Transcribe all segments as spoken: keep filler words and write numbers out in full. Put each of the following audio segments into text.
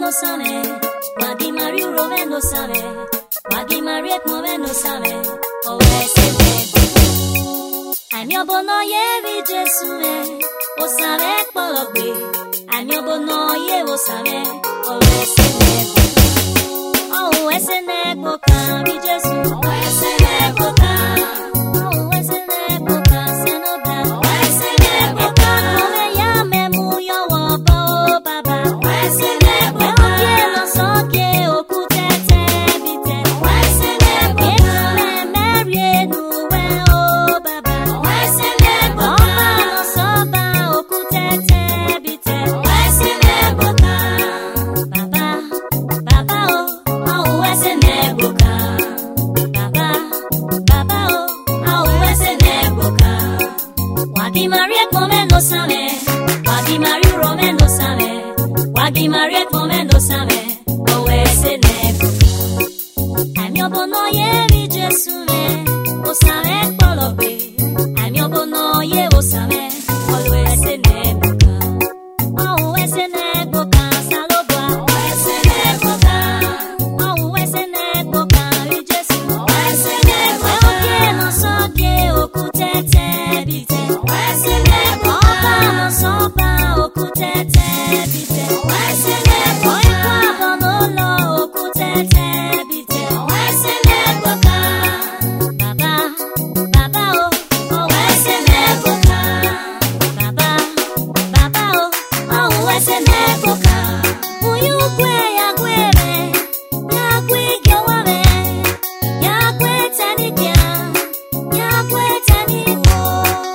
no same, Wagi Mario Rome no same, Wagi Mariet Mome no same, O Esene. Anyobo no yevi Jesume, O same pologbe, Anyobo no ye o same, O Esene. O Esene boka mi Jesu, O Esene boka, O Esene boka senoda, O Esene boka, Mome ya memu yo wobo baba, O Esene boka, Okie no soke okutete bite, O Esene boka, Ekule merie nuwe o baba, O Esene boka, Oba no soba okutete bite, O Esene boka, Baba, Baba o, O Esene boka, Baba, Baba o, O Esene boka, Wagi Mariet Mome no same, Wagi Mario Rome no same, Wagi Mariet Mome no same, O Esene boka. Amyobo no ye mi Jesume, O same pologbe, Amyobo no ye o same, O Esene boka, O Esene boka salobwa, O Esene boka, O Esene boka ri Jesu, O Esene boka, Okie no soke okutete bite, O Esene boka, Oba no soba okutete bite, O Esene boka, Oikwa bonolo okutete bite, O Esene boka, Baba, Baba o, O Esene boka, Baba, Baba o, O Esene boka, Uyukwe ya kweme, ya kwe gyowame, ya kwe tanikia, ya kwe taniwo,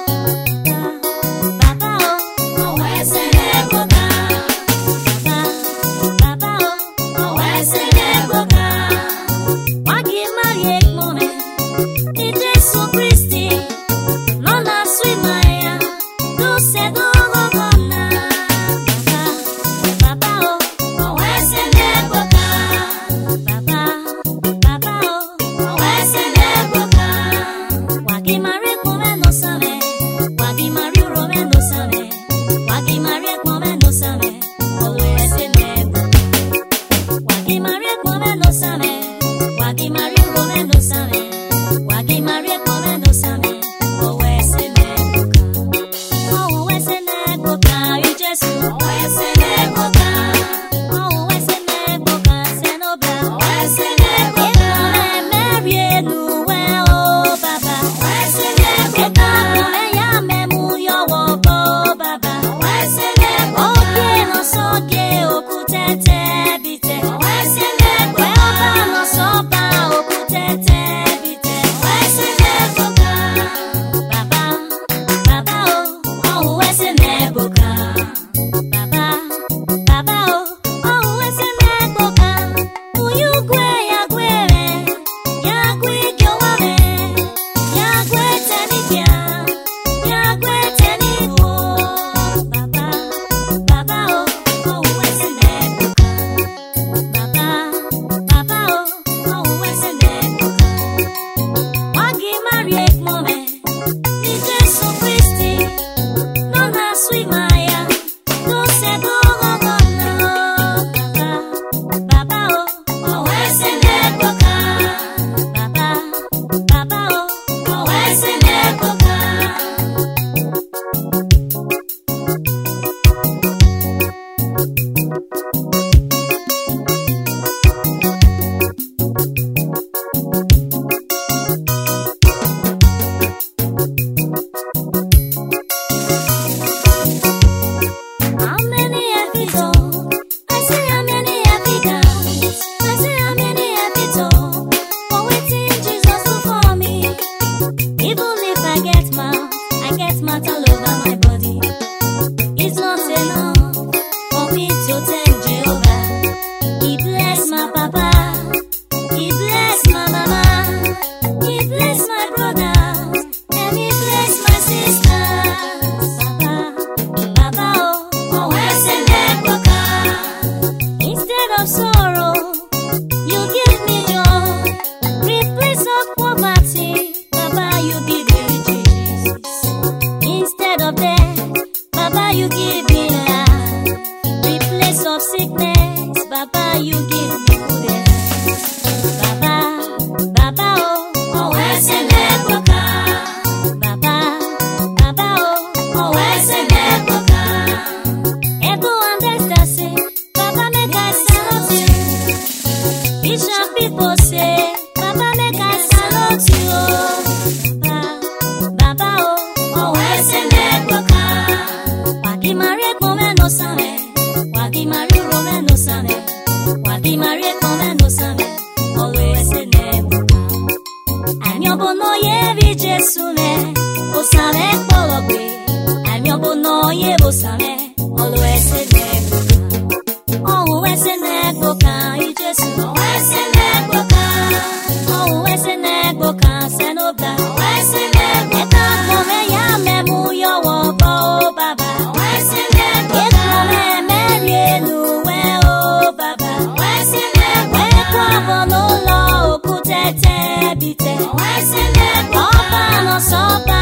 Baba o, O Esene boka, Baba, Baba o, O Esene boka, Wagi Mariet Mome, ni Jesu Christi, Nona swimaya, duse dogogona, Baba, Baba o, O Esene boka, Baba, Baba o, O Esene boka, Wagi Mariet Mome no same, Wagi Mario Rome no same, Wagi Mariet Mome no same, O Esene boka, Wagi Mariet Mome no same, Wagi Mario Rome no same, Wagi Mariet Mome no same, O Esene boka, O Esene boka ri Jesu, O Esene boka, O Esene boka senobra, O Esene boka, Ekule merie nuwe o baba, O Esene boka, Ekule ya memu yo wobo baba, O Esene boka, Okie no soke okutete bite, O Esene boka, Oba no soba okutete bite, O Esene boka, Baba, Baba o, O Esene boka, Baba, Baba o, O Esene boka, Uyukwe ya kweme, ya kwe gyowame, ya kwe tanikia, ya kwe taniwo, Baba, Baba o, O Esene boka, Baba, Baba o, O Esene boka, Wagi Mariet Mome, ni Jesu Christi, Nona swimaya, duse dogogona, Baba, Baba o, O Esene boka, Baba, Baba o, O Esene boka. Anyobono yevi Jesune, osame pologwe. Anyobono yevo same, olo ese negoka. Oh ese negoka, I Jesu. Oh ese negoka. Oh ese negoka, senobda. Oh ese negoka. Eta kome ya memu yo wobo baba. Oh ese negoka. Ekome melie nuwe o baba. Oh ese negoka. Ekwa bono lo okutete bite. Oh ese negoka. Oba no soba.